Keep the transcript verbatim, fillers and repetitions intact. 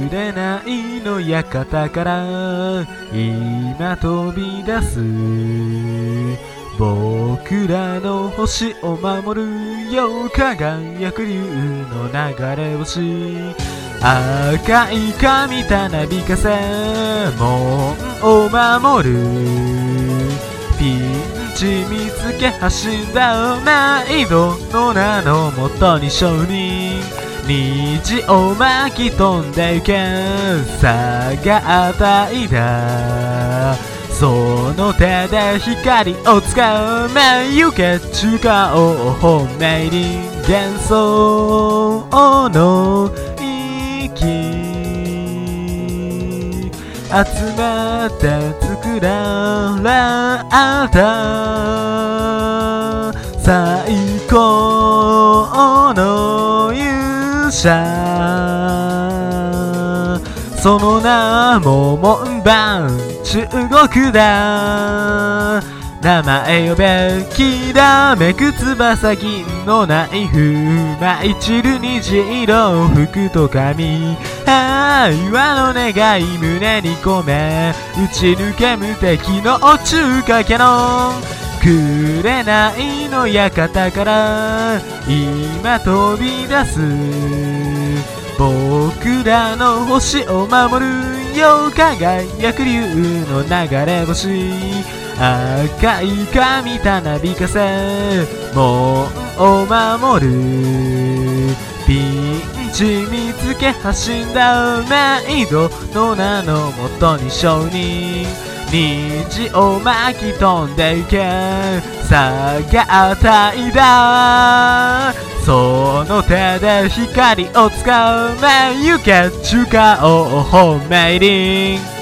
れないの館から今飛び出す僕らの星を守るよ輝く竜の流れ星赤い髪たなびかせ門を守るピンチ見つけ走んだ毎度の名のもとに証人虹を巻き飛んでゆけ差が与えだその手で光をつかめゆけ中華を本命に幻想の息集めて作られた最高の勇者その名も門番中国だ名前呼べきらめく翼銀のナイフ舞い散る虹色服と髪平和の願い胸に込め打ち抜け無敵の中華キャノンくれないの館から今飛び出す僕らの星を守るよ輝く竜の流れ星赤い髪たなびかせ門を守るピンチ見つけ走んだ毎度の名のもとに証人虹を巻き飛んでゆけ差が与えだその手で光をつかめゆけ中華を本命に